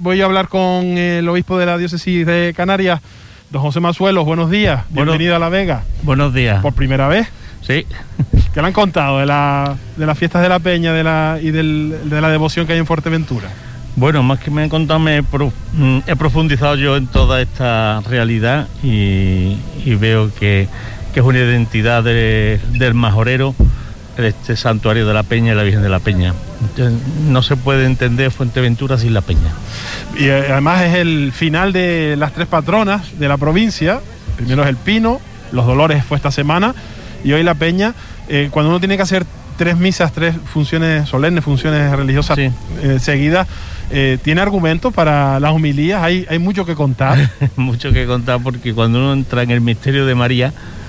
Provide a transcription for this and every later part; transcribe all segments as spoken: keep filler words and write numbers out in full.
voy a hablar con el obispo de la diócesis de Canarias, don José Mazuelos. Buenos días, Bueno, bienvenido a La Vega. Buenos días. ¿Por primera vez? Sí. ¿Qué le han contado de, la, de las fiestas de la Peña de la, y del, de la devoción que hay en Fuerteventura? Bueno, más que me han contado, me he, pro, he profundizado yo en toda esta realidad y, y veo que, que es una identidad de, del majorero, este santuario de la Peña y la Virgen de la Peña. No se puede entender Fuerteventura sin la Peña. Y eh, además es el final de las tres patronas de la provincia. Primero es el Pino, los Dolores fue esta semana y hoy la Peña. Eh, cuando uno tiene que hacer tres misas, tres funciones solemnes, funciones religiosas sí. eh, seguidas, eh, ¿tiene argumentos para las homilías? ¿Hay, hay mucho que contar? Mucho que contar, porque cuando uno entra en el misterio de María,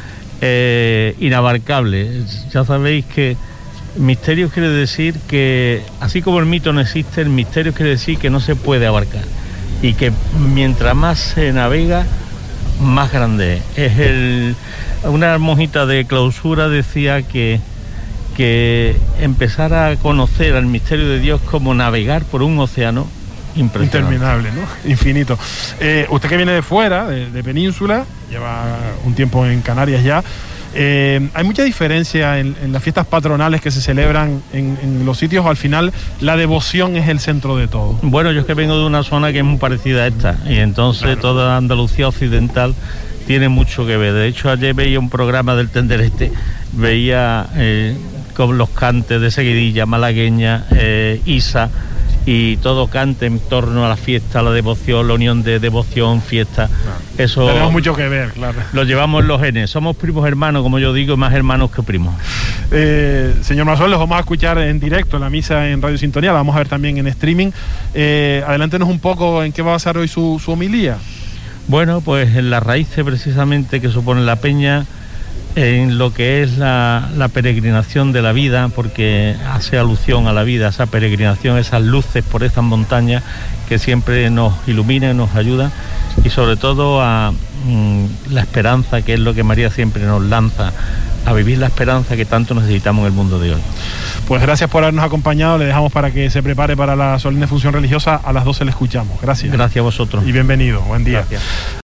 eh, inabarcable. Ya sabéis que misterio quiere decir que, así como el mito no existe, el misterio quiere decir que no se puede abarcar, y que mientras más se navega, más grande es. Es el, una monjita de clausura decía que que empezar a conocer al misterio de Dios como navegar por un océano impresionante. Interminable, ¿no? Infinito. Eh, usted que viene de fuera, de, de península, lleva un tiempo en Canarias ya, eh, ¿hay mucha diferencia en, en las fiestas patronales que se celebran en, en los sitios, o al final la devoción es el centro de todo? Bueno, yo es que vengo de una zona que es muy parecida a esta, y entonces claro, toda Andalucía occidental tiene mucho que ver. De hecho, ayer veía un programa del Tenderete, veía eh, con los cantes de seguidilla malagueña, eh, Isa, y todo cante en torno a la fiesta, a la devoción, la unión de devoción, fiesta. Claro. Eso tenemos mucho que ver, claro. Lo llevamos en los genes. Somos primos hermanos, como yo digo, más hermanos que primos. Eh, señor Mazuelos, vamos a escuchar en directo la misa en Radio Sintonía, la vamos a ver también en streaming. Eh, adelántenos un poco en qué va a basar hoy su, su homilía. Bueno, pues en las raíces precisamente que supone la Peña, en lo que es la, la peregrinación de la vida, porque hace alusión a la vida, esa peregrinación, esas luces por esas montañas que siempre nos iluminan, nos ayudan, y sobre todo a mm, la esperanza, que es lo que María siempre nos lanza, a vivir la esperanza que tanto necesitamos en el mundo de hoy. Pues gracias por habernos acompañado, le dejamos para que se prepare para la solemne función religiosa, a las doce le escuchamos. Gracias. Gracias a vosotros. Y bienvenido, buen día. Gracias.